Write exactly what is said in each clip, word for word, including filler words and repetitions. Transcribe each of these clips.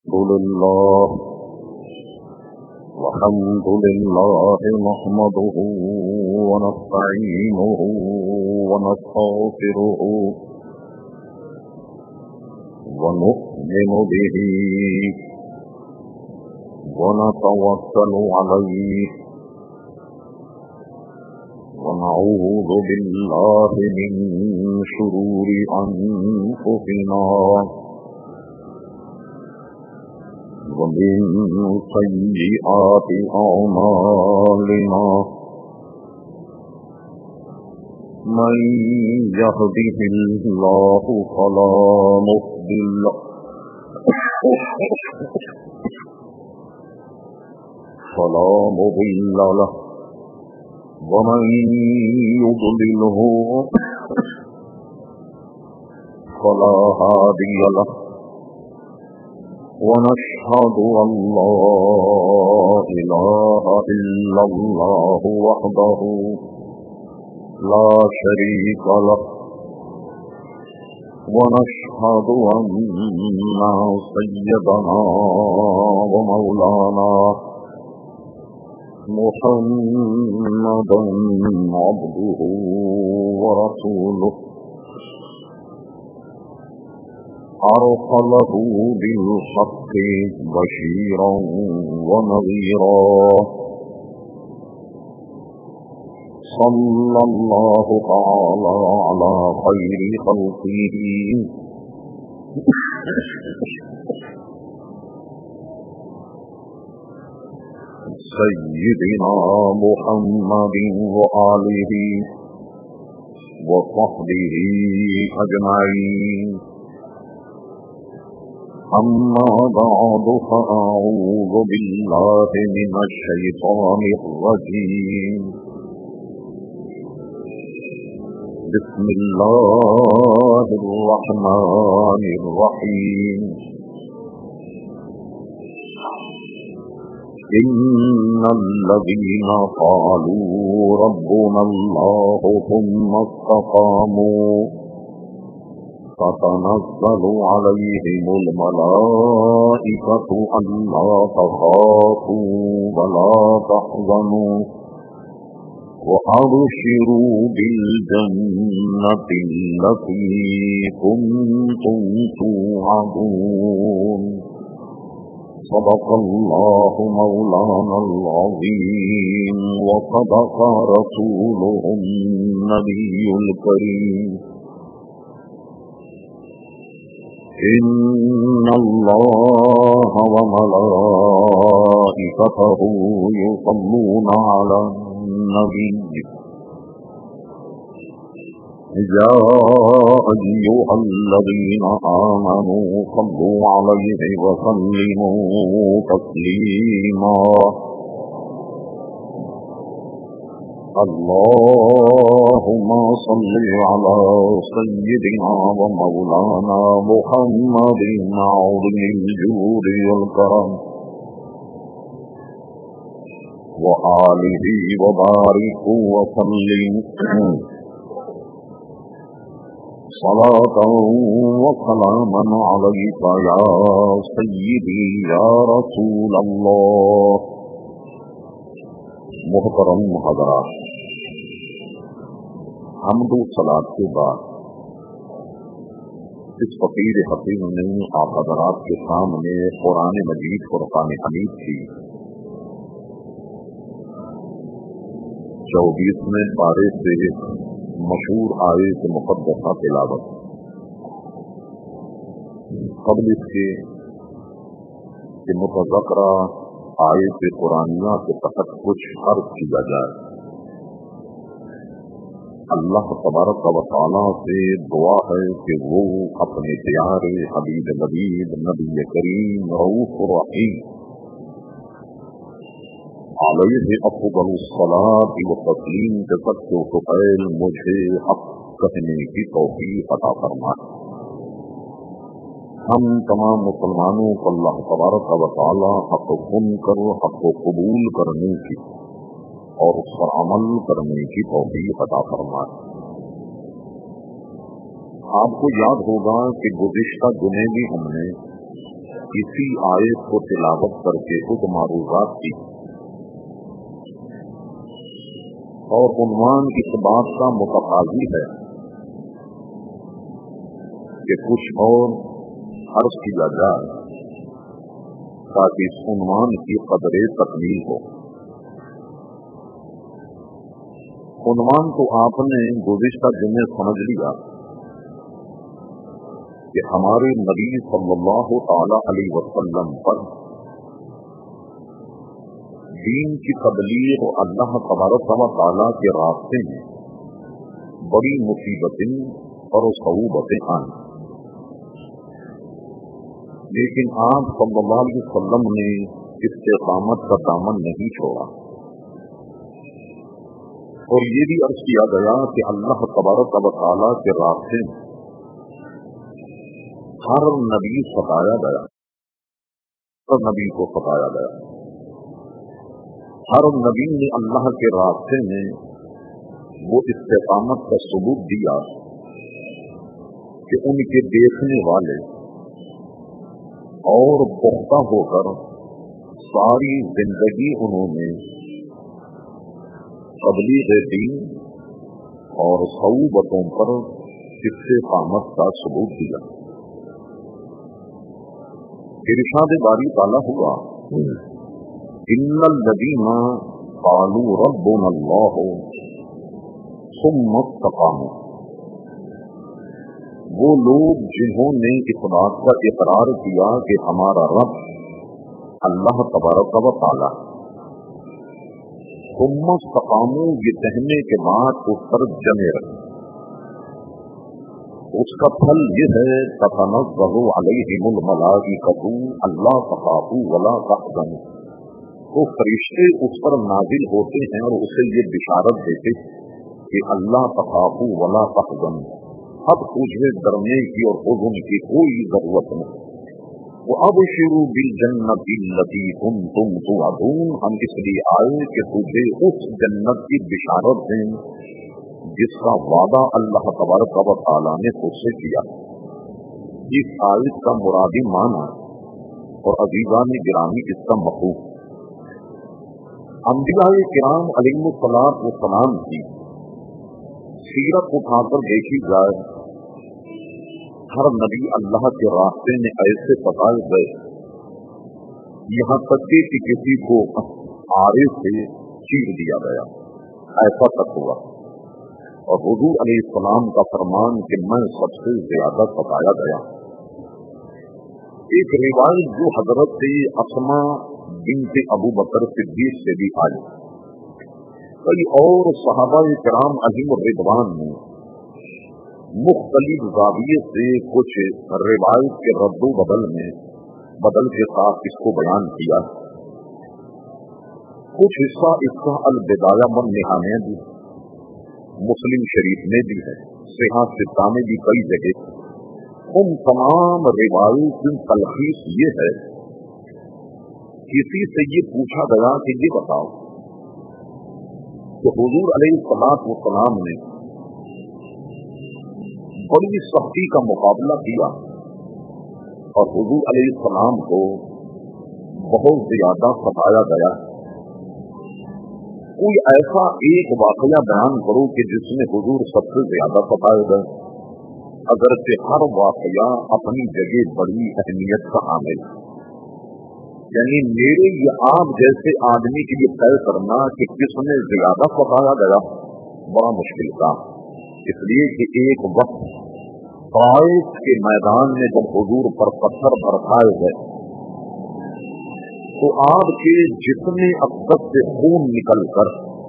الحمد لله والحمد لله نحمده ونستعينه ونستغفره ونؤمن به ونتوكل عليه ونعوذ بالله من شرور أنفسنا ومن سيئات أعمالنا من يهده الله فلا مضل فلا مضل له ومن يضلله فلا هادي له ونشهد أن لا إله إلا الله وحده لا شريك له ونشهد أن سيدنا ومولانا محمدا عبده ورسوله أرسله بالحق بشيرا ونذيرا صلى الله تعالى على خير خلقه سيدنا محمد وآله وصحبه أجمعين أما بعد فأعوذ بالله من الشيطان الرجيم بسم الله الرحمن الرحيم إن الذين قالوا ربنا الله ثم استقاموا فتنزل عليهم الملائكة ألا تخافوا ولا تحزنوا وأبشروا بالجنة التي كنتم توعدون صدق الله مولانا العظيم وصدق رسوله النبي الكريم إن الله وملائكته يصلون على النبي يا أيها الذين آمنوا صلوا عليه وسلموا تسليما اللهم صل على سيدنا ومولانا محمد عظيم الجود والكرم وآله وبارك وسلم صلاة وسلاما عليك يا سيدي يا رسول الله. محترم حضرات، حمد و صلاۃ کے بعد اس فقیر حکیم نے آپ حضرات کے سامنے قرآن مجید فرقان حمید کی چوبیسویں پارے سے مشہور آیت مقدسہ تلاوت. قبل اس کے کہ متذکرہ آیت قرآنیہ کے تحت کچھ عرض کیا جائے، اللہ تبارک و تعالیٰ سے دعا ہے کہ وہ اپنے پیارے حبیب نبی نبی کریم رؤوف رحیم علیہ افضل الصلاۃ والتسلیم کے سب سے سفیل مجھے حق کہنے کی توفیق عطا فرمائے. ہم تمام مسلمانوں کو اللہ تبارک و تعالیٰ حق سن کر حق کو قبول کرنے کی اور اس پر عمل کرنے کی توفیق عطا فرمائے. آپ کو یاد ہوگا کہ گزشتہ جمعے بھی ہم نے اسی آیت کو تلاوت کر کے خود معروضات کی، اور عنوان اس بات کا متقاضی ہے کہ کچھ اور عرض کیا جائے تاکہ اس عنوان کی قدر تکمیل ہو۔ عنوان تو آپ نے گزشتہ جمعے سمجھ لیا کہ ہمارے نبی صلی اللہ تعالی علیہ وسلم پر دین کی تبلیغ اور اللہ تبارک و تعالی کے راستے میں بڑی مصیبتیں اور صعوبتیں آئیں، لیکن آپ صلی اللہ علیہ وسلم نے استقامت کا دامن نہیں چھوڑا، اور یہ بھی عرض کیا گیا کہ اللہ تبارک و تعالی کے راستے میں ہر نبی ستایا گیا، ہر نبی کو ستایا گیا، ہر نبی نے اللہ کے راستے میں وہ استقامت کا ثبوت دیا کہ ان کے دیکھنے والے اور پختہ ہو کر ساری زندگی انہوں نے تبلیغ دین اور صعوبتوں پر استقامت کا ثبوت دیا۔ ارشاد باری تعالیٰ ہوا ان الذین قالوا ربنا اللہ ثم استقاموا، وہ لوگ جنہوں نے اس بات کا اقرار کیا کہ ہمارا رب اللہ تبارک و تعالی، ثم استقاموا یہ کہنے کے بعد اس پر جمے رہے، اس کا پھل یہ ہے تتنزل علیہم الملائکۃ الا تخافوا ولا تحزنوا، تو فرشتے اس پر نازل ہوتے ہیں اور اسے یہ بشارت دیتے کہ اللہ تخافوا ولا تحزنوا، اب تجھے ڈرنے کی اور حزن کی کوئی ضرورت نہیں، وابشروا بالجنۃ التی کنتم توعدون، ہم اس لیے آئے کہ تجھے اس جنت کی بشارت دیں جس کا وعدہ اللہ تبارک و تعالیٰ نے خود سے کیا۔ اس آیت کا مرادی معنی اور عزیزان گرامی اس کا مفہوم، انبیاء کرام علیہم الصلاۃ والسلام کی سیرت اٹھا کر دیکھی جائے، ہر نبی اللہ کے راستے میں ایسے بتائے گئے، یہاں تک کہ کسی کو آرے سے چیر دیا گیا، ایسا تک ہوا، اور حضور علیہ السلام کا فرمان کہ میں سب سے زیادہ ستایا گیا۔ ایک روایت جو حضرت اسما بنت ابو بکر صدیق سے بھی آئی، کئی اور صحابہ کرام علیہم الرضوان نے مختلف زاویے سے کچھ روایت کے رد و بدل میں بدل کے ساتھ اس کو بیان کیا، کچھ حصہ اس کا البدایہ والنہایہ بھی مسلم شریف میں بھی ہے، صحیح ستہ میں بھی کئی جگہ، ان تمام روایت کی تلخیص یہ ہے، کسی سے یہ پوچھا گیا کہ یہ بتاؤ کہ حضور علیہ الصلوۃ والسلام نے بڑی سختی کا مقابلہ کیا اور حضور علیہ السلام کو بہت زیادہ ستایا گیا، کوئی ایسا ایک واقعہ بیان کرو کہ جس میں حضور سب سے زیادہ ستائے گئے، اگرچہ ہر واقعہ اپنی جگہ بڑی اہمیت کا حامل، یعنی میرے یہ آپ جیسے آدمی کے لیے طے کرنا کہ کس میں زیادہ ستایا گیا بڑا مشکل تھا، اس لیے کہ ایک وقت طائف کے میدان میں جب حضور پر پتھر برسائے گئے تو آپ کے جسم اقدس سے خون نکل کر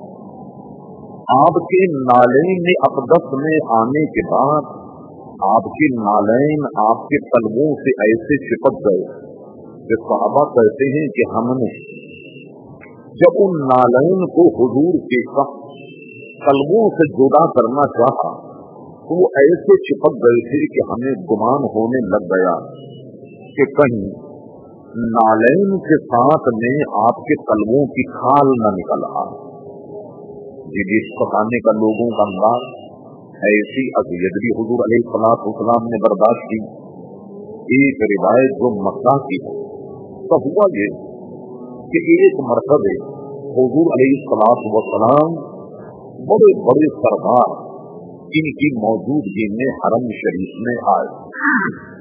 آپ کے نالین اقدس میں آنے کے بعد آپ کے نالین آپ کے قلبوں سے ایسے چپک گئے کہ صحابہ کہتے ہیں کہ ہم نے جب ان نالین کو حضور کے قلبوں سے جدا کرنا چاہا تو وہ ایسے چپک گئے تھے کہ ہمیں گمان ہونے لگ گیا کہ کہیں نالین کے ساتھ میں آپ کے قلبوں کی کھال نہ نکل آ، جب اس پکانے کا لوگوں کا انداز ایسی اذیت بھی حضور علیہ الصلوۃ والسلام نے برداشت کی، ایک روایت جو مکہ کی ہے تو ہوا یہ کہ ایک مرتبہ حضور علیہ الصلوۃ والسلام بڑے بڑے سردار ان کی موجودگی میں حرم شریف میں آئے.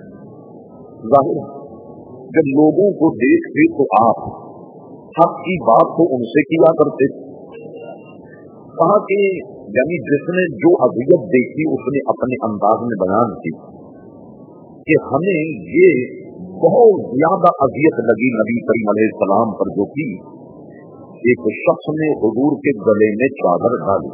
ظاہر جب لوگوں کو دیکھتے تو آپ حق کی بات تو ان سے کیا کرتے. کہا کہ یعنی جس نے جو اذیت دیکھی اس نے اپنے انداز میں بیان کی کہ ہمیں یہ بہت زیادہ اذیت لگی نبی کریم علیہ السلام پر جو کی. ایک شخص نے حضور کے گلے میں چادر ڈالی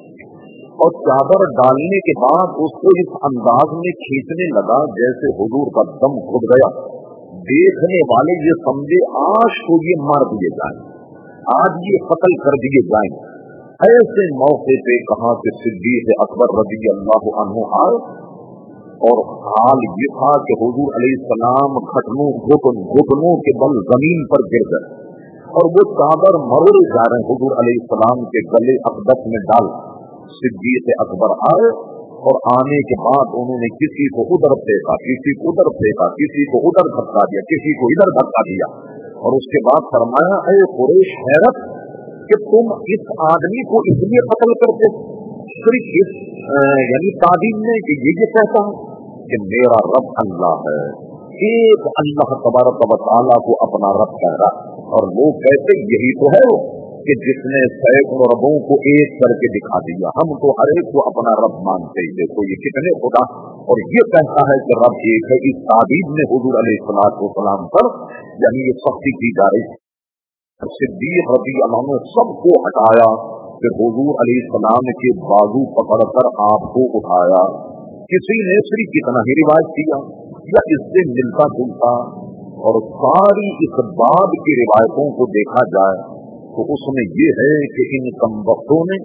اور چادر ڈالنے کے بعد اس کو اس انداز میں کھینچنے لگا جیسے حضور کا دم گھٹ گیا. دیکھنے والے یہ سمجھے آج تو یہ مار دیے جائیں, آج یہ قتل کر دیے جائیں. ایسے موقع پہ کہا کہ صدیق اکبر رضی اللہ عنہ آئے اور حال یہ تھا کہ حضور علیہ السلام گھٹنوں گھٹن گھٹنوں کے بل زمین پر گر گئے اور وہ چادر مروڑے جا رہے ہیں حضور علیہ السلام کے گلے اقدس میں ڈال. صدیق اکبر آئے اور آنے کے بعد انہوں نے کسی کو ادھر پھینکا, کسی کو ادھر پھینکا, کسی کو ادھر دھکا دیا, کسی کو ادھر دھکا دیا اور اس کے بعد فرمایا اے قریش حیرت کہ تم اس آدمی کو اس لیے قتل کرتے صرف اس یعنی تعلیم میں کہ یہ یہ کہتا ہے کہ میرا رب اللہ ہے, ایک اللہ تبارک و تعالیٰ کو اپنا رب کہہ رہا اور لوگ کہتے یہی تو ہے کہ جس نے سینکڑوں ربوں کو ایک کر کے دکھا دیا, ہم تو ہر ایک کو اپنا رب مانتے ہی دیکھو یہ کتنے خدا اور یہ کہتا ہے کہ رب ایک ہے. اس تعبیر میں حضور علیہ الصلوۃ والسلام پر یعنی یہ سختی کی جا رہی. صدیق رضی اللہ عنہ سب کو ہٹایا پھر حضور علیہ السلام کے بازو پکڑ کر آپ کو اٹھایا. کسی نے صرف کتنا ہی روایت کیا یا اس سے ملتا جلتا اور ساری اس باب کی روایتوں کو دیکھا جائے تو اس میں یہ ہے کہ ان کم وقتوں نے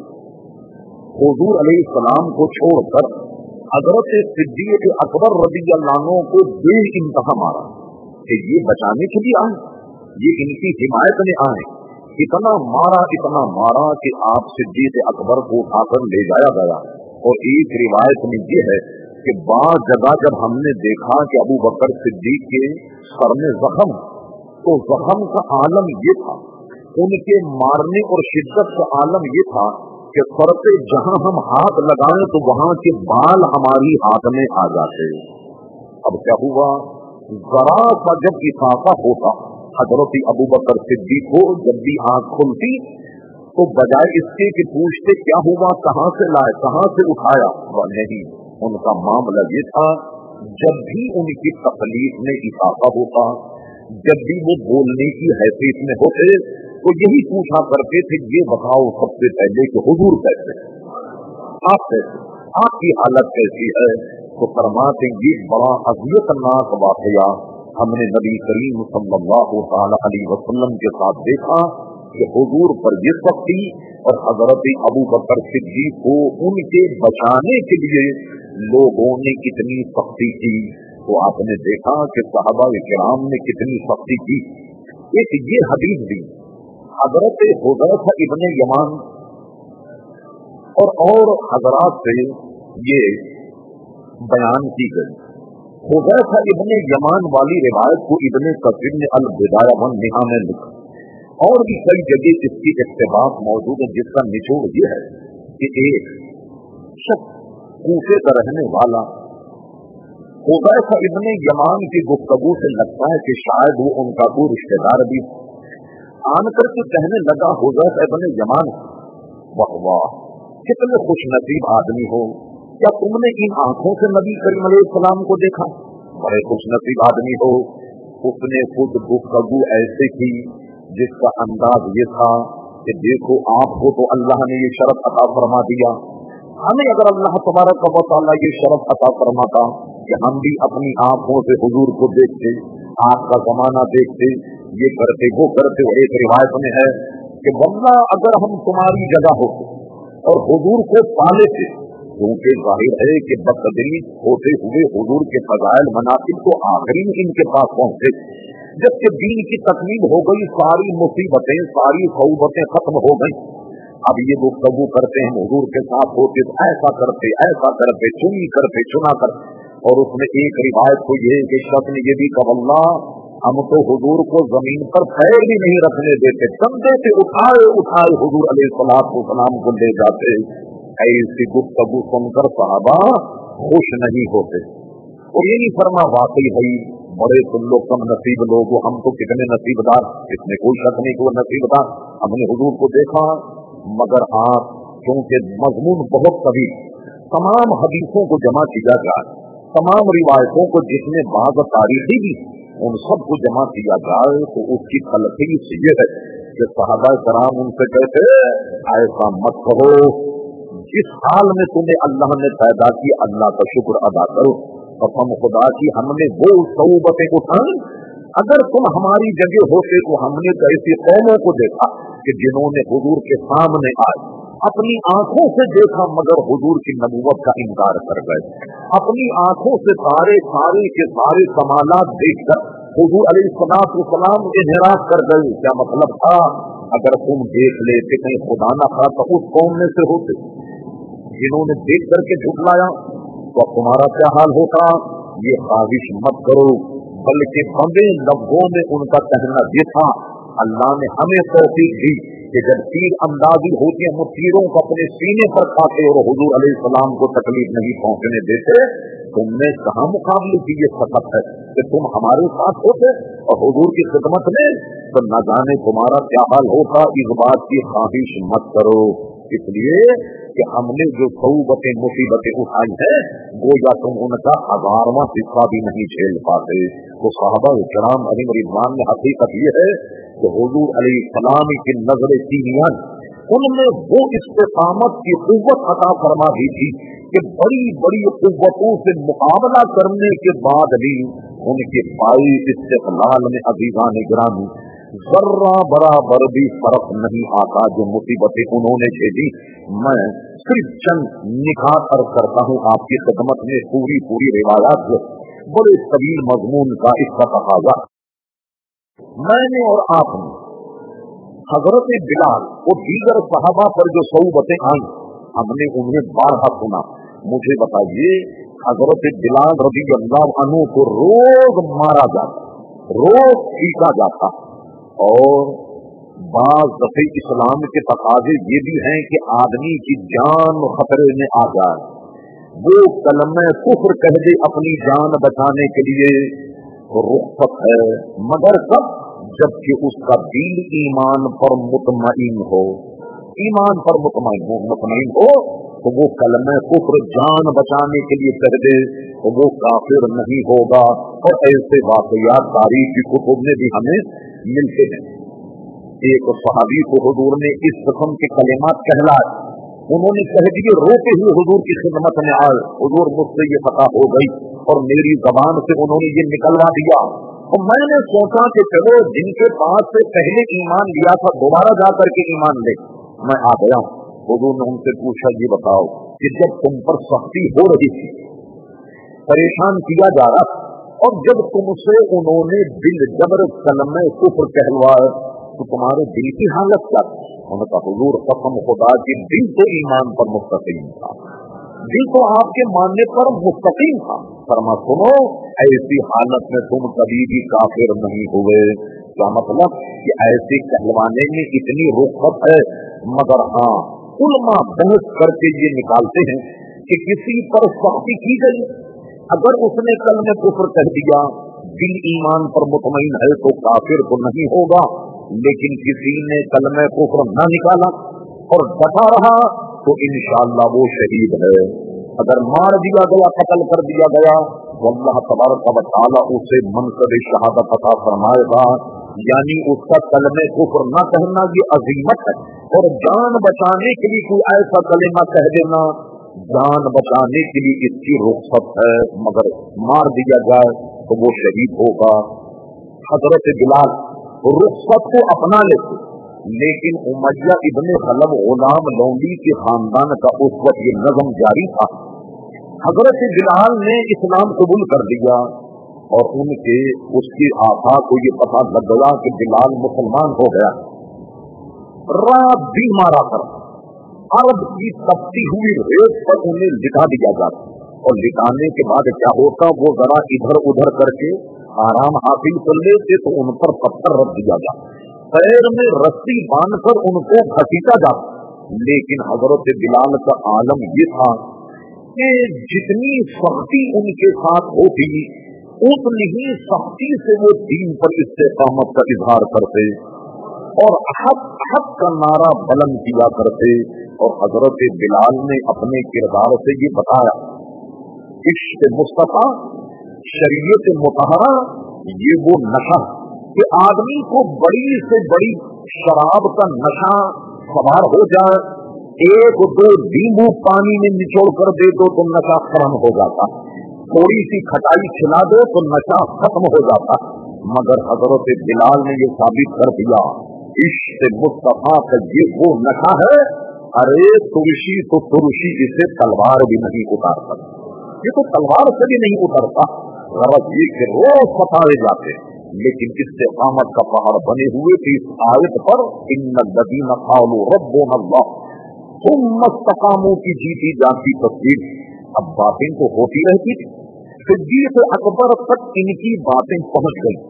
حضور علیہ السلام کو چھوڑ کر حضرت صدیق اکبر رضی اللہ عنہ کو بے انتہا مارا کہ یہ بچانے کے لیے آئے, یہ ان کی حمایت میں آئے. اتنا مارا اتنا مارا کہ آپ صدیق اکبر کو اٹھا کر لے جایا گیا. اور ایک روایت میں یہ ہے کہ بعض جگہ جب ہم نے دیکھا کہ ابو بکر صدیق کے سر میں زخم تو زخم کا عالم یہ تھا, ان کے مارنے اور شدت کا عالم یہ تھا کہ سر پہ جہاں ہم ہاتھ لگائیں تو وہاں کے بال ہماری ہاتھ میں آ جاتے. اب کیا ہوا, ذرا سا جب اضافہ ہوتا حضرت ابو بکر صدیق کو جب بھی آنکھ کھلتی تو بجائے اس کے کہ پوچھتے کیا ہوا, کہاں سے لائے, کہاں سے اٹھایا, وہ نہیں. ان کا معاملہ یہ تھا جب بھی ان کی تکلیف میں اضافہ ہوتا, جب بھی وہ بولنے کی حیثیت میں ہوتے تو یہی پوچھا کرتے تھے یہ بتاؤ سب سے پہلے کہ حضور کیسے, آپ کیسے, آپ کی حالت کیسی ہے. تو فرماتے ہیں یہ بڑا اذیت ناک واقعہ ہم نے نبی کریم صلی اللہ تعالی علیہ وسلم کے ساتھ دیکھا کہ حضور پر یہ سختی اور حضرت ابو بکر صدیق کو ان کے بچانے کے لیے لوگوں نے کتنی سختی کی. تو آپ نے دیکھا کہ صحابہ کرام نے کتنی سختی کی. ایک یہ حدیث بھی حضرت حذیفہ ابن یمان اور اور حضرات سے یہ بیان کی گئی. حذیفہ ابن یمان والی روایت کو ابن کثیر نے البدایہ والنہایہ میں لکھا اور بھی کئی جگہ اس کی اقتباس موجود ہے جس کا نچوڑ یہ ہے کہ ایک شخص کوفے کا رہنے والا حذیفہ ابن یمان کی گفتگو سے لگتا ہے کہ شاید وہ ان کا کوئی رشتہ دار بھی آن کر کے کہنے لگا حذیفہ ابن یمان واہ واہ کتنے خوش نصیب آدمی ہو, کیا تم نے ان آنکھوں سے نبی کریم علیہ السلام کو دیکھا, بڑے خوش نصیب آدمی ہو. اس نے خود گفتگو ایسے کی جس کا انداز یہ تھا کہ دیکھو آپ کو تو اللہ نے یہ شرف عطا فرما دیا, ہمیں اگر اللہ تبارک و تعالیٰ یہ شرف عطا فرماتا کہ ہم بھی اپنی آنکھوں سے حضور کو دیکھتے, آپ کا زمانہ دیکھتے, یہ کرتے وہ کرتے. ایک روایت میں ہے کہ واللہ اگر ہم تمہاری جگہ ہوتے اور حضور کو پالے تھے, کیونکہ ظاہر ہے کہ بتدریج ہوتے ہوئے حضور کے فضائل مناقب تو آخری میں ان کے پاس پہنچے. جب کہ دین کی تکمیل ہو گئی, ساری مصیبتیں ساری صعوبتیں ختم ہو گئی, اب یہ گفتگو کرتے ہیں حضور کے ساتھ ہوتے ایسا کرتے ایسا کرتے چنی کرتے چنا کرتے. اور اس में एक रिवायत को ये कि शख्स ने ये भी कहा अल्लाह हम तो हुजूर को जमीन पर पैर भी नहीं रखने देते, कंधे से उठाए उठाए हुजूर अलैहिस्सलाम को ले जाते। ऐसी गुफ्तगू सुनकर सहाबा खुश नहीं होते। और ये नहीं फरमा वाकई भाई बड़े तुम लोग कम नसीब लोग, हम तो कितने नसीबदार, इसमें कोई शक नहीं कि वो नसीबदार। हमने हुजूर को देखा, मगर आप क्योंकि मजमून बहुत कभी तमाम हदीसों को जमा किया जाए, तमाम रिवायतों को जिसमें बाज़ तारीखी भी उन सबको जमा किया जाए, तो उसकी तलखीस ये है कि सहाबा कराम उनसे कहते ऐसा मत कहो, जिस हाल में तुम्हें अल्लाह ने पैदा किया अल्लाह का शुक्र अदा करो। कसम खुदा की हमने वो सऊबतें उठाई, अगर तुम हमारी जगह होते तो हमने तो ऐसी कौमों को देखा कि जिन्होंने हुजूर के सामने आए, अपनी आंखों से देखा मगर हुजूर की नबूवत का इनकार कर गए, अपनी आंखों से सारे सारे के सारे कमालात देखकर हुजूर अलैहिस्सलाम इन्हिराफ कर गए। क्या मतलब था, अगर तुम देख लेते कहीं खुदा न खा तो उस कौम में से होते जिन्होंने देख करके झुटलाया, तो तुम्हारा क्या हाल होता। ये ख्वाहिश मत करो, बल्कि बंदे लफ्जों में उनका कहना ये था, अल्लाह ने हमें तौफीक दी कि जब तीर अंदाजी होती है, हम तीरों को अपने सीने पर खाते और हुजूर अलैहिस्सलाम को तकलीफ नहीं पहुंचने देते। तुमने कहा मुकाबले की ये सफत है कि तुम हमारे साथ होते और हुजूर की खिदमत में, तो न जाने तुम्हारा क्या हाल होता। इस बात की ख्वाहिश मत करो, इसलिए कि हमने जो सऊबतें मुसीबतें उठाई है वो या तुम उनका हजारवां हिस्सा भी नहीं झेल पाते। तो सहाबा इकराम अलैहिम रिज़वान में हकीकत ये है कि हुजूर अलैहिस्सलाम की नजर कीनियान उनमें वो इस्तिकामत की कुव्वत अता फरमा दी थी कि बड़ी बड़ी कुव्वतों से मुकाबला करने के बाद भी उनके पाई इस्तिक़लाल में अज़ीज़ान गिरामी जर्रा बराबर भी फर्क नहीं आता जो मुसीबतें उन्होंने झेली। मैं सिर्फ चंद निखार अर्ज करता हूँ आपकी खिदमत में, पूरी पूरी रिवायात बड़े तवील मजमून का इसका तकाज़ा। मैंने और आपने हजरत बिलाल और दीगर सहाबा पर जो सऊबतें आई हमने उन्हें बारहा सुना। मुझे बताइए, हजरत बिलाल रज़ी अल्लाह अन्हु को रोज मारा जाता, रोज पीटा जाता, और बाज़ दफे इस्लाम के तकाजे ये भी हैं कि आदमी की जान खतरे में आ जाए, वो कलमे कुफ्र कह दे अपनी जान बचाने के लिए, तो रुख्सत है, मगर कब, जबकि उसका दिल ईमान पर मुतमईन हो, ईमान पर मुतमईन हो मुतमईन हो तो वो कलमे कुफ्र जान बचाने के लिए कह दे तो वो काफिर नहीं होगा। और ऐसे वाक़यात तारीख की कुतुब में भी हमें मिलते हैं। एक सहाबी को हुजूर ने इस किस्म के कलिमात कहलाए, उन्होंने कह दिए, रोते हुए हुजूर की खिदमत में आए, हुजूर मुझसे ये पता हो गई और मेरी जबान से उन्होंने ये निकलवा दिया। और मैंने सोचा कि चलो जिनके पास से पहले ईमान लिया था दोबारा जाकर के ईमान ले। मैं आ गया, हुजूर ने उनसे पूछा, ये बताओ कि जब तुम पर सख्ती हो रही थी, परेशान किया जा रहा, और जब तुमसे उन्होंने दिल जबर कलमे कुफ्र कहलवाए तो तुम्हारे दिल की हालत क्या थी? उन्होंने कहा, हुजूर कसम खुदा की दिल तो ईमान पर मुस्तकीम था, दिल तो आपके मानने पर मुस्तकीम था। फरमा सुनो, ऐसी हालत में तुम कभी भी काफिर नहीं हुए। क्या मतलब कि ऐसे कहलवाने में इतनी रुख्सत है, मगर हाँ उलमा बहस करके ये निकालते हैं कि किसी पर सख्ती की गई, अगर उसने कलमे कुफ्र कह दिया, दिल ईमान पर मुतमईन है तो काफिर तो नहीं होगा, लेकिन किसी ने कलमे कुफ्र न निकाला और डटा रहा तो इंशाअल्लाह वो शहीद है। अगर मार दिया गया, कत्ल कर दिया गया, तो अल्लाह तबारक व तआला उसे मनसब शहादत अता फरमाएगा। यानी उसका कलमे कुफ्र न कहना ये अजीमत है, और जान बचाने के लिए कोई ऐसा कलमा कह देना, जान बचाने के लिए इसकी रुख्सत है, मगर मार दिया जाए तो वो शहीद होगा। हजरत बिलाल रुख्सत को अपना लेते, लेकिन उमैया इब्ने खलब गुलाम लौंडी के खानदान का उस वक्त ये नज़म जारी था। हजरत बिलाल ने इस्लाम कबूल कर दिया और उनके उसके आका को ये पता लग गया कि बिलाल मुसलमान हो गया। रात दिन मारा कर अरब की तपती हुई रेत पर उन्हें लिटा दिया जाता, اور लिटाने के बाद क्या होता, वो जरा इधर उधर करके आराम हासिल कर लेते तो उन पर पत्थर रख दिया जाता, पैर में रस्सी बांधकर उनको घसीटा जाता। लेकिन हजरत बिलाल का आलम ये था कि जितनी सख्ती उनके साथ होती उतनी ही सख्ती से वो दीन पर इस्तेकामत का इजहार करते और हक हक का नारा बुलंद किया करते। और हजरत बिलाल ने अपने किरदार से ये बताया, इश्क़ मुस्तफा शरीयत मुतहरा ये वो नशा कि आदमी को बड़ी से बड़ी शराब का नशा सवार हो जाए, एक दो नींबू पानी में निचोड़ कर दे दो तो नशा खत्म हो जाता, थोड़ी सी खटाई खिला दो तो नशा खत्म हो जाता। मगर हजरत बिलाल ने ये साबित कर दिया, इश्क़ मुस्तफा का ये वो नशा है, अरे तुलसी तो तुलसी इसे तलवार भी नहीं उतार सकती, ये तो तलवार से भी नहीं उतरता। गरज ये कि रोज सताए जाते, लेकिन इस्तेकामत का पहाड़ बने हुए थे इस आयत पर, इन्नल्लज़ीना क़ालू रब्बुना अल्लाह सुम्मा इस्तक़ामू की जीती जाती तस्वीर। अब बातें तो होती रहती थी, सिद्दीक़ अकबर तक इनकी बातें पहुंच गई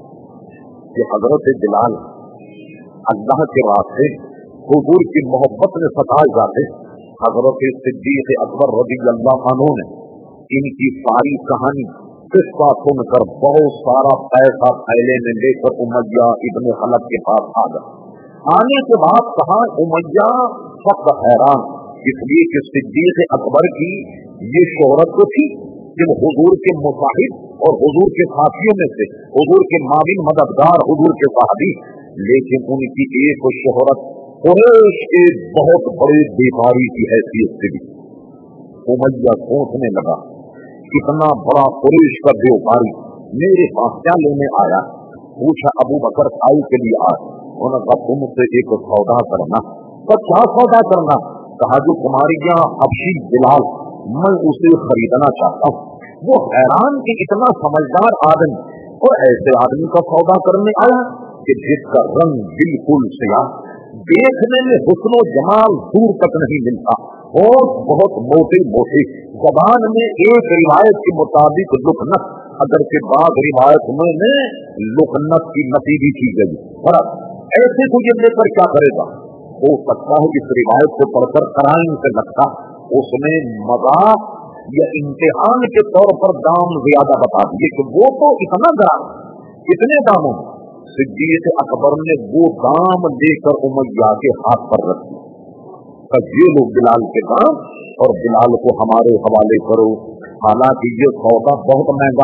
कि हजरत बिलाल अल्लाह के रास्ते हुजूर की मोहब्बत में सताए जाते। हजरत सिद्दीक़ अकबर रज़ियल्लाहु अन्हु ने इनकी सारी कहानी किस्सा सुनकर बहुत सारा पैसा थैले में लेकर उमैया इब्न खलफ के पास आ गया। आने के बाद कहा, उमैया फक्त हैरान, इसलिए कि सिद्दीक़ अकबर की ये शोहरत तो थी कि हुजूर के मुसाहिब और हुजूर के साथियों में से हुजूर के माविन मददगार हुजूर के सहाबी, लेकिन उनकी एक शोहरत कुरैश के बहुत बड़े व्यापारी की हैसियत से भी। उमैया सोचने लगा, इतना बड़ा कुरैश का व्यापारी मेरे पास क्या लेने आया। पूछा, अबू बकर खाई के लिए आया। उन्होंने कहा, तुमसे एक सौदा करना। तो क्या सौदा करना? कहा, जो तुम्हारी यहाँ हबशी बिलाल, मैं उसे खरीदना चाहता हूँ। वो हैरान कि इतना समझदार आदमी और ऐसे आदमी का सौदा करने आया कि जिसका रंग बिल्कुल सियाह, देखने में हुस्न जमाल दूर तक नहीं मिलता और बहुत मोटे मोटे, जबान में एक रिवायत के मुताबिक लुकनत, अगर के बाद रिवायत में लुकनत की नतीबी की गई। और ऐसे को ये लेकर क्या करेगा? हो सकता है इस रिवायत को पढ़कर कराइन से लगता उसने मजाक या इम्तिहान के तौर पर दाम ज्यादा बता दिए कि वो तो इतना दाम, इतने दामों। सिद्दीक़ अकबर ने वो दाम लेकर उमैया के हाथ पर रख दिया, ये लोग बिलाल के दाम और बिलाल को हमारे हवाले करो। हालांकि ये सौदा बहुत महंगा।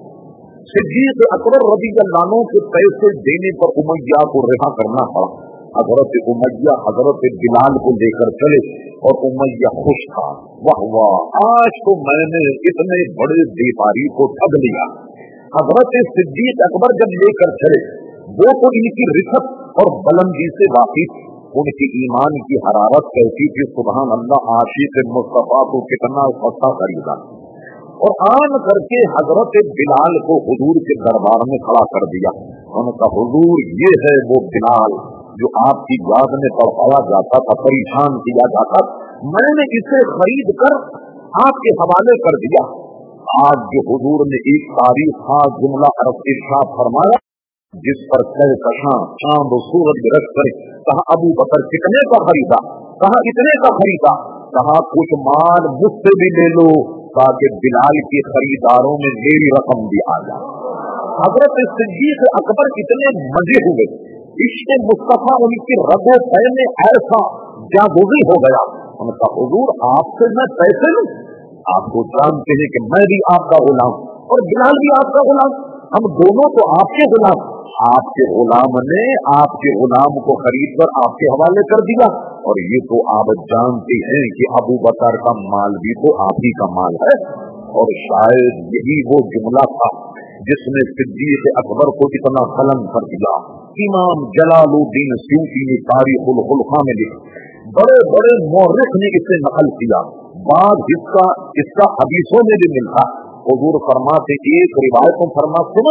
सिद्दीक़ अकबर रज़ियल्लाहु अन्हु के पैसे देने पर उमैया को रिहा करना पड़ा। हजरत उमैया हजरत बिलाल को लेकर चले और उमैया खुश था, वाह वाह, आज तो मैंने इतने बड़े व्यापारी को ठग लिया। हजरत सिद्दीक़ अकबर जब लेकर चले, वो तो इनकी रिफत और बुलंदी से वाकिफ, उनकी ईमान की हरारत कहती थी, सुभान अल्लाह, आशिक़ मुस्तफा को कितना सस्ता खरीदा। और आन करके हजरत बिलाल को हुजूर के दरबार में खड़ा कर दिया। उनका, हुजूर ये है वो बिलाल जो आपकी याद में तड़पाया जाता था, परेशान किया जाता, मैंने इसे खरीद कर आपके हवाले कर दिया। आज जो हुजूर ने एक तारीख खास जुमला अर्फ इरशाद फरमाया, जिस पर कह कशा चांद सूरज रख कर, कहा अबू बकर कितने का खरीदा? कहा इतने का खरीदा। कहा कुछ माल मुझसे भी ले लो ताकि बिलाल के खरीदारों में मेरी रकम भी आ जाए। हजरत सिद्दीक़ अकबर इतने मजे हुए, इश्क़ मुस्तफा उनकी रगो पै में ऐसा जागोजी हो गया। उनका, हुजूर आपसे मैं पैसे लूं? आप तो जानते हैं कि मैं भी आपका गुलाम और बिलाल भी आपका गुलाम, हम दोनों तो आपके गुलाम। आपके गुलाम ने आपके गुलाम को खरीद कर आपके हवाले कर दिया, और ये तो आप जानते हैं कि अबू बकर का माल भी तो आप ही का माल है। और शायद यही वो जुमला था जिसने सिद्दीक़ अकबर को इतना बुलंद कर दिया। इमाम जलालुद्दीन सूफी ने तारीख़ुल खुलफा में लिखा, बड़े बड़े मौरिख ने इसे नकल किया, बाद हिस्सा इसका हदीसों में भी मिलता। हुजूर फरमाते, एक रिवायत में फरमा, सुनो,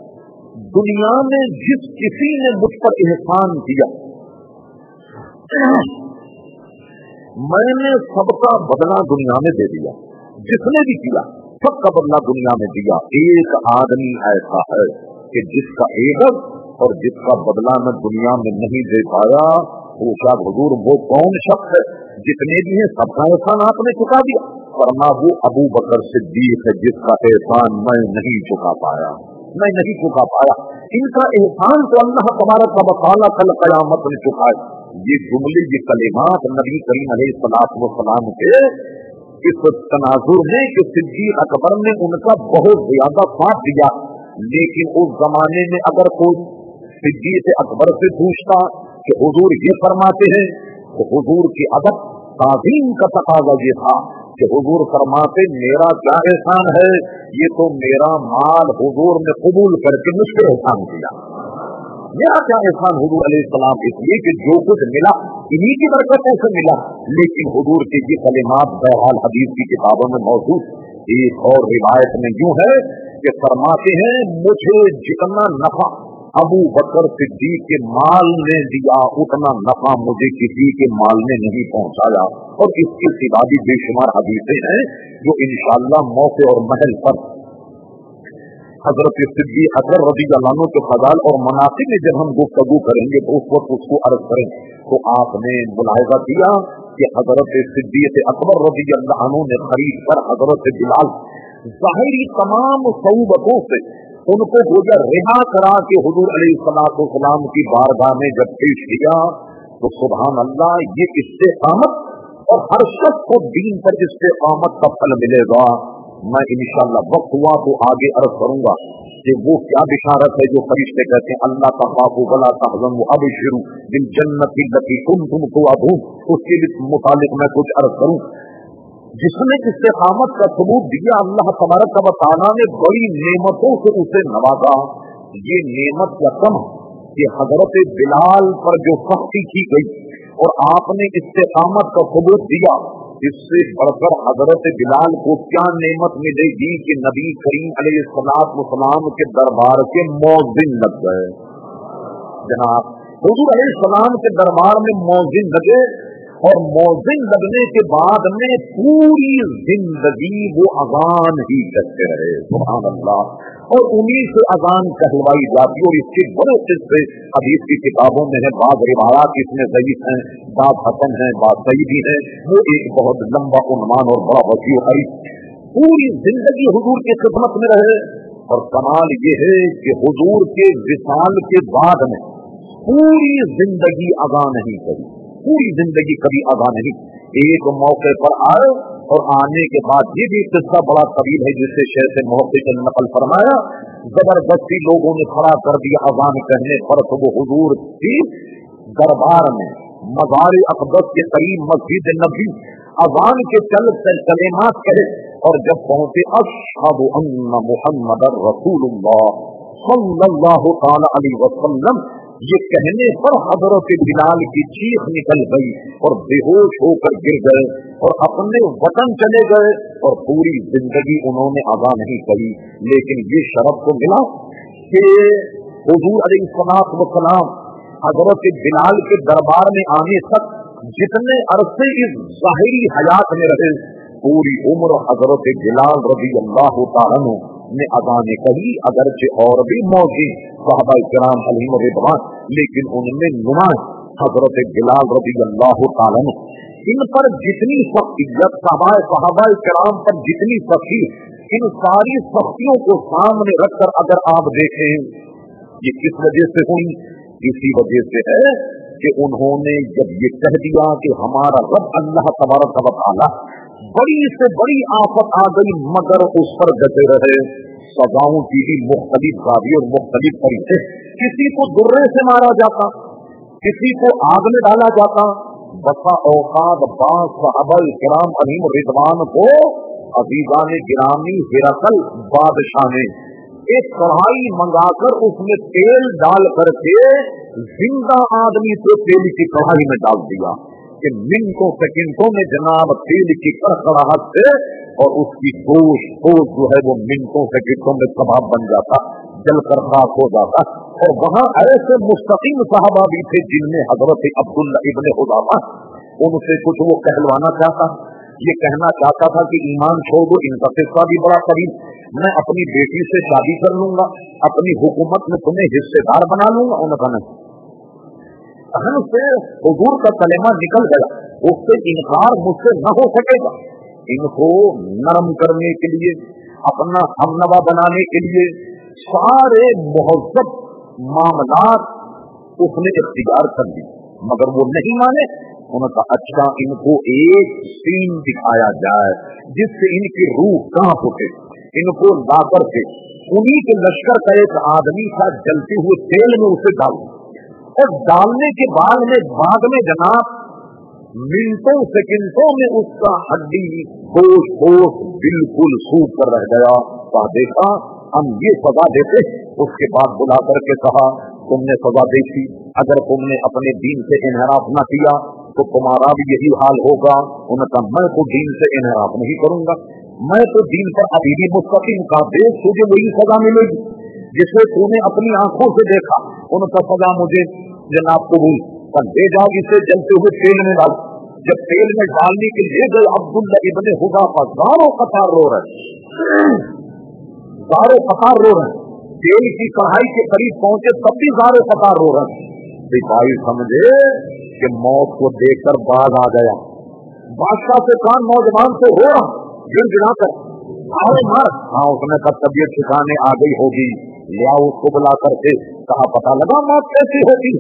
दुनिया में जिस किसी ने मुझ पर एहसान किया मैंने सबका बदला दुनिया में दे दिया। जिसने भी किया सबका बदला दुनिया में दिया। एक आदमी ऐसा है कि जिसका एवज और जिसका बदला में दुनिया में नहीं दे पाया। पूछा हुजूर वो कौन शख्स है? जितने भी हैं सबका एहसान आपने चुका दिया। वरना वो अबू बकर सिद्दीक है जिसका एहसान मैं नहीं चुका पाया, मैं नहीं चुका पाया। इनका एहसान तो अल्लाह तबारक व तआला कल क़यामत में चुकाए। ये जुमले, ये कलिमात नबी करीम अलैहिस्सलातु वस्सलाम के इस तनाजुर में कि सिद्दीक अकबर ने उनका बहुत ज्यादा साथ दिया। लेकिन उस जमाने में अगर कोई सिद्दीक अकबर से पूछता कि हुजूर ये फरमाते हैं, तो हुजूर की अदब ताज़ीम का तकाज़ा ये था कि हुजूर फरमाते मेरा क्या एहसान है, ये तो मेरा माल हुजूर ने कबूल करके मुझको एहसान किया। मेरा क्या एहसान हुजूर अलैहिस्सलाम, इसलिए कि जो कुछ मिला इन्हीं की बरकतों से मिला। लेकिन हुजूर के ये कलिमात बहरहाल हदीस की किताबों में मौजूद। एक और रिवायत में यूं है कि फरमाते हैं मुझे जितना नफा अबू बकर सिद्दीक के माल ने दिया उतना नफा मुझे किसी के माल ने नहीं पहुंचाया। और इसके सिवा भी बेशुमार हदीसें हैं जो इंशाअल्लाह मौके और महल पर हजरत सिद्दीक अकबर रज़ियल्लाहु अन्हु के फज़ाइल और मनाक़िब में जब हम गुफ्तगू करेंगे तो उस वक्त उसको अर्ज करें। तो आपने मुलाहिज़ा किया कि हजरत सिद्दीक अकबर रज़ियल्लाहु अन्हु ने खरीद कर हजरत बिलाल ज़ाहिरी तमाम सऊबतों से उनको गोया रिहा करा के हुजूर अलैहिस्सलातु वस्सलाम की बारगाह में जब पेश किया तो सुभान अल्लाह, ये इस्तिक़ामत और हर शख्स को दीन पर इस्तिक़ामत का फल मिलेगा। मैं इंशाअल्लाह वक्त हुआ तो आगे अर्ज करूंगा कि वो क्या बिशारत है जो फरिश्ते कहते हैं अल्लाह तख़ाफू वला तहज़नु अबशिरू बिल जन्नति लती कुंतुम तुअदून। उसके मुतालिक मैं कुछ अर्ज करूं। जिसने इस्तिक़ामत का सबूत दिया अल्लाह तबारक व तआला ने बड़ी नेमतों से उसे नवाजा। ये नेमत क्या कम कि हजरत बिलाल पर जो सख्ती की गई और आपने इस्तिक़ामत का सबूत दिया, इससे बढ़कर हजरत बिलाल को क्या नेमत मिलेगी कि नबी करीम अलैहिस्सलातु वस्सलाम के दरबार के मौज़िन लग गए। जनाब हुजूर अलैहिस्सलाम के दरबार में मौज़िन लगे और मौज़िन लगने के बाद में पूरी जिंदगी वो अज़ान ही करते रहे। सुभान अल्लाह। और उन्हीं से अज़ान कहलवाई जाती। और इसके बड़े किस्से हदीस की किताबों में है। बाद रिवायात इसमें ज़ईफ़ हैं, बाद हसन है, बाद सही भी है। वो एक बहुत लंबा उन्वान और बड़ा वसी है। पूरी जिंदगी हुजूर की खिदमत में रहे। और कमाल ये है कि हुजूर के विसाल के बाद में पूरी जिंदगी अज़ान नहीं करी, पूरी जिंदगी कभी अज़ान नहीं। एक मौके पर आए और आने के बाद ये भी किस्सा बड़ा तवील है जिससे शेख मुहक़्क़िक़ ने नकल फरमाया। जबरदस्ती लोगों ने खड़ा कर दिया अज़ान कहने पर, तो वो हुजूर की दरबार में मज़ार अक़दस के करीब मस्जिद नबी अज़ान के चल कलिमात कहे। और जब पहुंचे अशहदु अन्ना मुहम्मदर रसूलुल्लाह सल्लल्लाहु तआला अलैहि वसल्लम, ये कहने पर हजरत बिलाल की चीख निकल गई और बेहोश होकर गिर गए और अपने वतन चले गए। और पूरी जिंदगी उन्होंने अज़ान नहीं कही। लेकिन ये शरफ को मिला कि हुजूर अलैहिस्सलातु वस्सलाम हजरत बिलाल के दरबार में आने तक जितने अरसे इस ज़ाहिरी हयात में रहे, पूरी उम्र हजरत बिलाल रज़ियल्लाहु तआला अन्हु ने अज़ान कही। अगरचे और भी मौजूद सहाबा किराम अलैहिम रिज़वान, लेकिन उनमें नुमाइश हजरत बिलाल रज़ियल्लाहु तआला अन्हु। इन पर जितनी सख्तियत सहाबा किराम पर जितनी सख्ती, इन सारी सख्तियों को सामने रखकर अगर आप देखें ये किस वजह से हुई, इसी वजह से है कि उन्होंने जब ये कह दिया कि हमारा रब अल्लाह तबारक व तआला बड़ी से बड़ी आफत आ गई मगर उस पर डटे रहे। सजाओं की भी मुख्तलिफ गाड़ी और मुख्तलिफ तरीके, किसी को दुर्रे से मारा जाता, किसी को आग में डाला जाता। बसा औकात बास सहाबा किराम अलैहिम रिज़वान को अज़ीज़ान गिरामी हिरकल बादशाह ने एक कढ़ाई मंगाकर उसमें तेल डाल करके जिंदा आदमी को तेल की कढ़ाई में डाल दिया कि मिनटों सेकंडों में जनाब तेल की कड़कड़ाहट से और उसकी गोश गोश जो है वो मिनटों सेकंडों में कबाब बन जाता, जलकर खाक हो जाता। और वहाँ ऐसे मुस्तकीम साहबा भी थे जिनमें हजरत अब्दुल्ला इब्ने हुज़ाफा, उनसे कुछ वो कहलवाना चाहता یہ کہنا چاہتا تھا کہ ایمان چھوڑ دو، ان کا قصہ بھی بڑا قریب، میں اپنی بیٹی سے شادی کر لوں گا، اپنی حکومت میں تمہیں حصے دار بنا لوں گا۔ انہوں نے کہا ہم سے حضور کا کلمہ نکل گیا، اس سے انکار مجھ سے نہ ہو سکے گا۔ ان کو نرم کرنے کے لیے، اپنا ہم نوا بنانے کے لیے سارے مہذب معاملات اس نے اختیار کر دی، مگر وہ نہیں مانے۔ انہوں نے کہا اچھا ان کو ایک سین دکھایا جائے جس سے ان کی روح کانپ اٹھے، ان کو لا کر کے انہیں کے لشکر کا ایک آدمی تھا، جلتے ہوئے تیل میں اسے ڈال، اور ڈالنے کے بعد میں بعد میں جناب منٹوں سیکنڈوں میں اس کا ہڈی گوشت گوشت بالکل سوکھ کر رہ گیا۔ کہا دیکھا ہم یہ سزا دیتے۔ اس کے بعد بلا کر کے کہا تم نے سزا دیکھی، اگر تم نے اپنے دین سے انحراف نہ کیا تو تمہارا بھی یہی حال ہوگا۔ انہوں نے کہا میں تو دین سے انحراف نہیں کروں گا، میں تو دین پر ابھی بھی مستقیم کا دیکھ تجھے وہی سزا ملے گی جسے تو نے اپنی آنکھوں سے دیکھا۔ ان کا سزا مجھے جناب قبول کر لے جاؤ، اسے جلتے ہوئے تیل میں ڈال۔ جب تیل میں ڈالنے کے لیے گئے عبداللہ ابن حذافہ زاروں قطار رو رہے زاروں قطار رو رہے تیل کی کڑھائی کے قریب پہنچے تب بھی زاروں قطار رو رہے۔ سپاہی سمجھے کہ موت کو دیکھ کر باز آ گیا، بادشاہ سے کہا نوجوان سے رو رہا گر گرا کر آئے مار۔ ہاں اس نے کہا طبیعت ٹھکانے آ گئی ہوگی، لیا اس کو بلا کر کے کہا پتا لگا موت کیسی ہوتی۔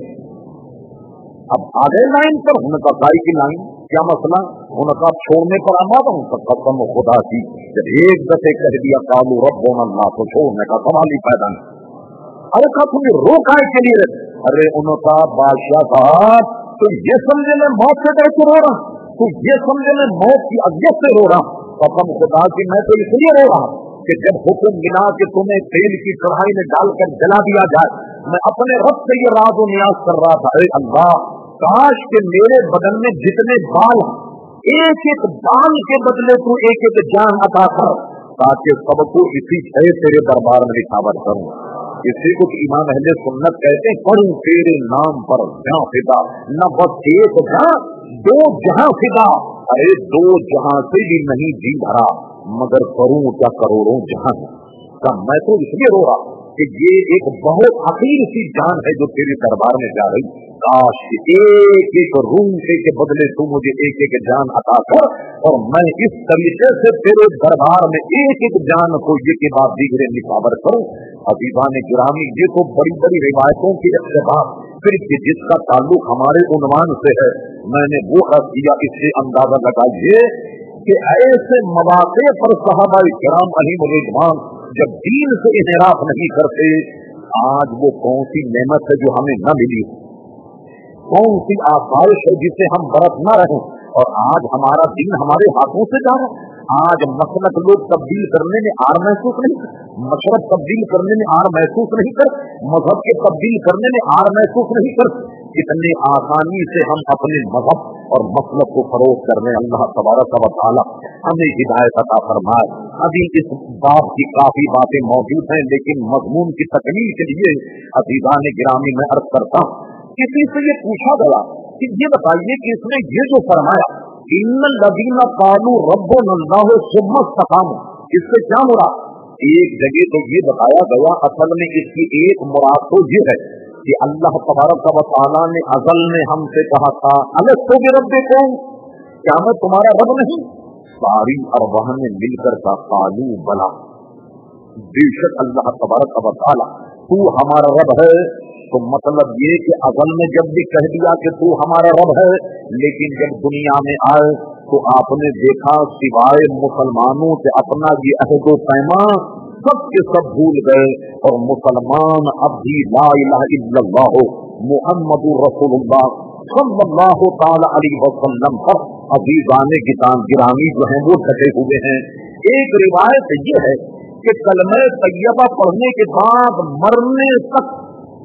اب آ گئے لائن پر، انہوں نے کہا گائی کی لائن کیا مسئلہ؟ انہوں نے کہا چھوڑنے پر آمادہ ہوں۔ قسم خدا کی جب ایک دفعہ کہہ دیا قالوا ربنا اللہ تو چھوڑنے کا سوال ہی پیدا نہیں۔ ارے کہا تمہیں رو کائے کے لیے؟ ارے انہوں نے کہا بادشاہ صاحب تو یہ سمجھے میں موت سے ڈر کے رو رہا ہوں، تو یہ سمجھے میں موت کی اذیت سے رو رہا ہوں۔ قسم خدا کی میں تو اس لیے رو رہا ہوں کہ جب حکم ملا کہ تمہیں تیل کی کڑھائی میں ڈال کر جلا دیا جائے، میں اپنے رب سے یہ راز و نیاز کر رہا تھا، اے اللہ کاش کہ میرے بدن میں جتنے بال ایک ایک بال کے بدلے تو ایک ایک جان عطا کر، تاکہ سب کو اسی چھے تیرے دربار میں نچھاور کروں۔ اسی کو امام اہل سنت کہتے ہیں پڑھوں تیرے نام پر جہاں فدا، نہ بس ایک جہاں دو جہاں فدا، ارے دو جہاں سے بھی نہیں جی بھرا مگر کروں کیا کروڑوں جہاں کا۔ میں تو اس لیے رو رہا کہ یہ ایک بہت حقیر سی جان ہے جو تیرے دربار میں جا رہی، کاش ایک ایک روح کے بدلے تو مجھے ایک ایک جان عطا کر، اور میں اس طریقے سے تیرے دربار میں ایک ایک جان کو یہ کے بعد دیگرے نچھاور کروں۔ حبیبان گرامی یہ تو بڑی بڑی روایتوں کی اقتباس پھر کہ جس کا تعلق ہمارے عنوان سے ہے، میں نے وہ عرض کیا، اس سے اندازہ لگائیے کہ ایسے مواقع پر صحابہ کرام علیہم الرضوان جب دین سے انحراف نہیں کرتے، آج وہ کون سی نعمت ہے جو ہمیں نہ ملی، کون سی آسائش ہے جسے ہم برت نہ رہے، اور آج ہمارا دین ہمارے ہاتھوں سے جا رہا ہے۔ آج مسلک لوگ تبدیل کرنے میں آر محسوس نہیں کر، مشرب تبدیل کرنے میں آر محسوس نہیں کر، مذہب کے تبدیل کرنے میں آر محسوس نہیں کر، کتنے آسانی سے ہم اپنے مذہب اور مسلک کو فروغ کرنے۔ اللہ تبارک و تعالی ہمیں ہدایت عطا فرمائے۔ ابھی اس باب کی کافی باتیں موجود ہیں، لیکن مضمون کی تکمیل کے لیے عزیزان گرامی میں عرض کرتا ہوں، کسی سے یہ پوچھا گیا کہ یہ بتائیے کہ اس نے یہ جو فرمایا ان الذین قالوا ربنا اللہ ثم استقاموا، اس سے کیا مراد؟ ایک جگہ تو یہ بتایا گیا اصل میں اس کی ایک مراد تو یہ ہے کہ اللہ تبارک و تعالیٰ نے ازل میں ہم سے کہا تھا الستو بربکم، کیا میں تمہارا رب نہیں؟ ساری ارواح نے مل کر کہا قالوا بلا، بے شک اللہ تبارک و تعالیٰ تو ہمارا رب ہے۔ تو مطلب یہ کہ ازل میں جب بھی کہہ دیا کہ تو ہمارا رب ہے، لیکن جب دنیا میں آئے تو آپ نے دیکھا سوائے مسلمانوں سے اپنا یہ عہد و پیمان سب کے سب بھول گئے، اور مسلمان اب بھی لا الہ الا اللہ محمد رسول اللہ صلی اللہ تعالی علیہ وسلم پر عزیزان گرامی جو ہیں وہ ڈٹے ہوئے ہیں۔ ایک روایت یہ ہے کہ کلمہ طیبہ پڑھنے کے بعد مرنے تک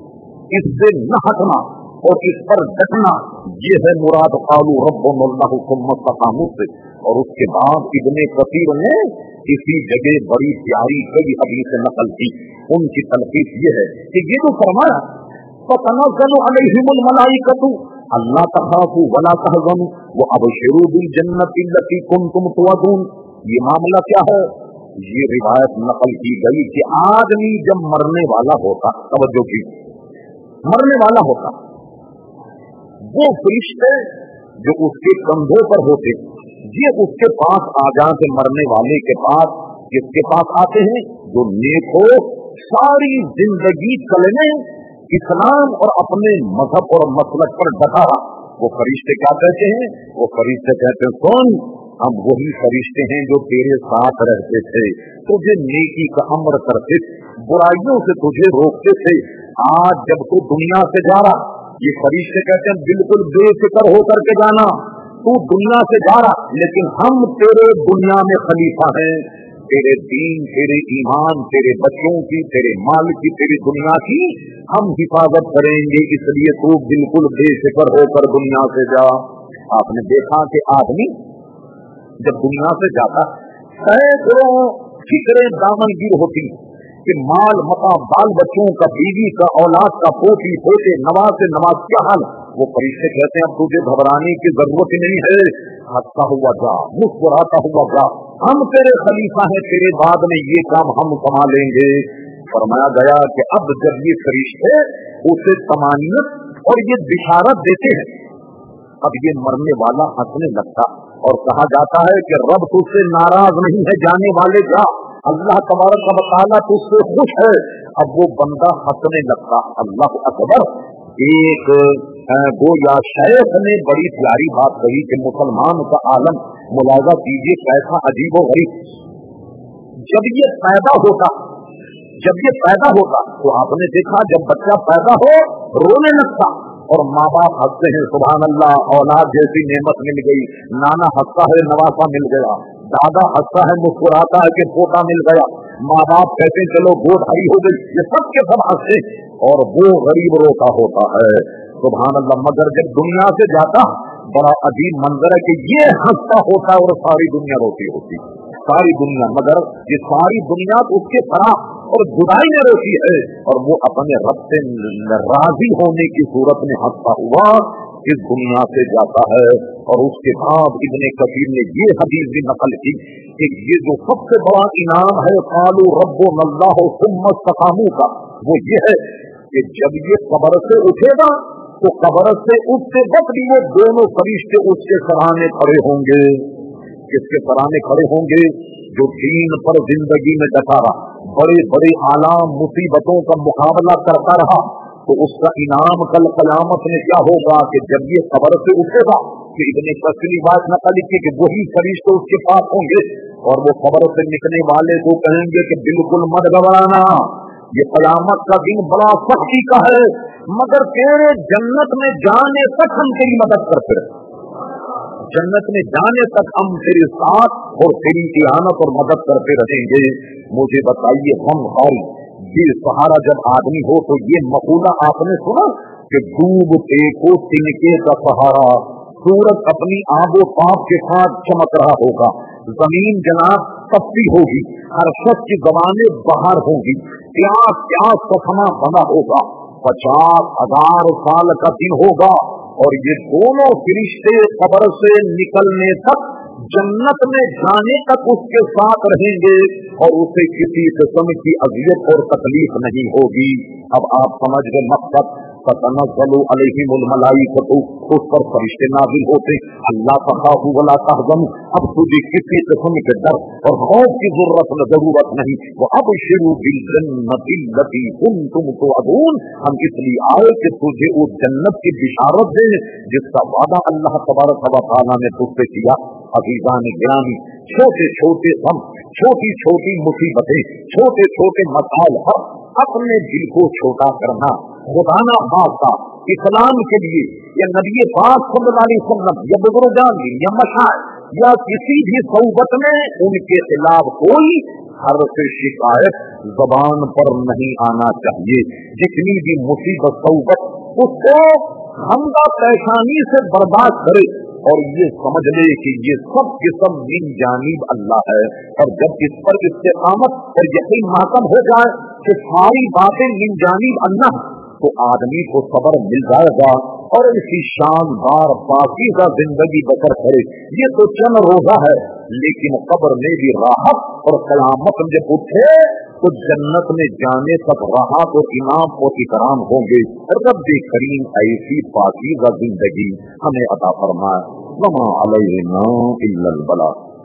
اس سے نہ ہٹنا اور اس پر ڈٹنا، یہ ہے مراد قالوا ربنا اللہ ثم استقاموا سے۔ اور اس کے بعد ابن کثیر نے اسی جگہ بڑی پیاری کئی حدیث نقل کی، ان کی تلخیص یہ ہے کہ یہ جو فرمایا فَتَنَزَّلُ عَلَيْهِمُ الْمَلَائِكَةُ अल्लाह तखाफू वला तहज़नू व अबशिरू बिल जन्नति लती कुंतुम तुअदून। ये मामला क्या है? ये रिवायत नकल की गई कि आदमी जब मरने वाला होता, तवज्जो की, मरने वाला होता, वो फरिश्ते जो उसके कंधों पर होते ये उसके पास आ जाते, मरने वाले के पास, किसके पास आते हैं? जो नेक हो, सारी जिंदगी कलमे इस्लाम और अपने मजहब और मसलक पर डटा रहा। वो फरिश्ते क्या कहते हैं? वो फरिश्ते कहते हैं सुन, हम वही फरिश्ते हैं जो तेरे साथ रहते थे, तुझे नेकी का अमर करते, बुराइयों से तुझे रोकते थे। आज जब तू दुनिया से जा रहा, ये फरिश्ते कहते हैं बिल्कुल बेफिक्र होकर के जाना, तू दुनिया से जा रहा, लेकिन हम तेरे दुनिया में खलीफा हैं, तेरे दीन, तेरे ईमान, तेरे बच्चों की, तेरे माल की, तेरी दुनिया की हम हिफाजत करेंगे, इसलिए तू बिल्कुल बेफिक्र होकर दुनिया से जा। आपने देखा कि आदमी जब दुनिया से जाता सैकड़ों फिक्रें दामनगीर होती कि माल मता, बाल बच्चों का, बीवी का, औलाद का, पोती पोते, नवाज से नवाज क्या हाल। वो फरिश्ते कहते हैं अब तुझे घबराने की जरूरत ही नहीं है, हंसता हुआ जा, मुस्कुराता हुआ जा, हम तेरे खलीफा हैं, तेरे बाद में ये काम हम संभालेंगे। फरमाया गया कि अब जब ये फरिश्ते उसे तमानियत और ये बिशारत देते हैं, अब ये मरने वाला हंसने लगता और कहा जाता है कि रब तुझसे नाराज नहीं है, जाने वाले जा, अल्लाह तबारक व तआला तुझसे खुश है। अब वो बंदा हंसने लगता। अल्लाह अकबर। एक गोया शेख ने बड़ी प्यारी बात कही कि मुसलमान का आलम मुलाजा कीजिए कैसा अजीब व गरीब। जब ये पैदा होता जब ये पैदा होता तो आपने देखा जब बच्चा पैदा हो रोने लगता और माँ बाप हंसते हैं, सुभान अल्लाह, औलाद जैसी नेमत मिल गई, नाना हंसता है नवासा मिल गया, दादा हंसता है मुस्कुराता है कि पोता मिल गया, माँ बाप कहते हैं चलो गोद हरी हो गई, ये सब के सब हंसते और वो गरीब रोता होता है, सुभान अल्लाह। मगर जब दुनिया से जाता बड़ा अजीब मंजर है कि ये हंसता होता और सारी दुनिया रोती होती, सारी दुनिया, मगर ये सारी दुनिया तो उसके खराब और जुदाई में रोती है और वो अपने रब से राजी होने की सूरत में हंसता हुआ इस दुनिया से जाता है। और उसके बाद इब्ने कसीर ने ये हदीस भी नकल की कि ये जो सबसे बड़ा इनाम है कालू रब्बो अल्लाह सुम्मा इस्तकामू का, वो ये है कि जब ये कब्र से उठेगा तो कब्र से उठते वक्त भी वो दोनों फरिश्ते उसके सराहने खड़े होंगे। किसके सराहने खड़े होंगे? जो दीन पर जिंदगी में डटा रहा, बड़े बड़े आलाम मुसीबतों का मुकाबला करता रहा, तो उसका इनाम कल कयामत में क्या होगा कि जब ये कब्र से उठेगा कि इतनी तस्वीर बात नकल की कि वही फरिश्ते उसके पास होंगे और वो कब्र से निकलने वाले को कहेंगे कि बिल्कुल मत घबराना, ये कयामत का दिन बड़ा सख्ती का है, मगर तेरे जन्नत में जाने तक हम तेरी मदद करते रहे, जन्नत में जाने तक हम तेरे साथ और तेरी इआनत और मदद करते रहेंगे। मुझे बताइए हम और ये सहारा जब आदमी हो तो ये मकूला आपने सुना कि डूबते को तिनके का सहारा, सूरज अपनी आबो ताप के साथ चमक रहा होगा, जमीन जनाब तपती होगी, हर शख्स की जबानें बाहर होंगी, प्यास प्यास का समा बना होगा, पचास हजार साल का दिन होगा और ये दोनों फरिश्ते कब्र से निकलने तक जन्नत में जाने तक उसके साथ रहेंगे और उसे किसी किस्म की अजियत और तकलीफ नहीं होगी। अब आप समझ गए मकसद, ततनज़्ज़लु अलैहिमुल मलाइकतु, उस पर फरिश्ते नाज़िल होते, अल्लाह तख़ाफू वला तहज़नु, अब तुझे किसी किस्म के डर और खौफ की जरूरत जरूरत नहीं, वो अबशिरू बिल जन्नति लती कुंतुम तुअदून, हम इसलिए आए कि तुझे उस जन्नत की बिशारत दे जिसका वादा अल्लाह तबारक व तआला ने तुझसे किया। अज़ीज़ान गिरामी, छोटे छोटे गम, छोटी छोटी मुसीबतें, छोटे छोटे मसाइल पर अपने दिल को छोटा करना, खुदा ना खास्ता इस्लाम के लिए या नबी पाक सल्लल्लाहु अलैहि वसल्लम या बुजुर्गान या मशाइख या किसी भी सौबत में उनके खिलाफ कोई हर्फ शिकायत जबान पर नहीं आना चाहिए। जितनी भी मुसीबत सौबत उसको हमदा परेशानी से बर्दाश्त करे और ये समझ ले कि ये सब के सब मिन जानिब अल्लाह है। और जब इस पर इस्तिकामत और यकीन मातम हो जाए कि सारी बातें मिन जानिब अल्लाह, तो आदमी को सब्र मिल जाएगा اور ایسی شاندار پاکیزہ زندگی بسر کرے. یہ تو چند روزہ ہے لیکن قبر میں بھی راحت اور قیامت میں جب اٹھے تو جنت میں جانے تک راحت اور انعام اور اکرام ہوں گے. رب کریم ایسی پاکیزہ زندگی ہمیں عطا فرمائے. وما علینا الا البلاغ.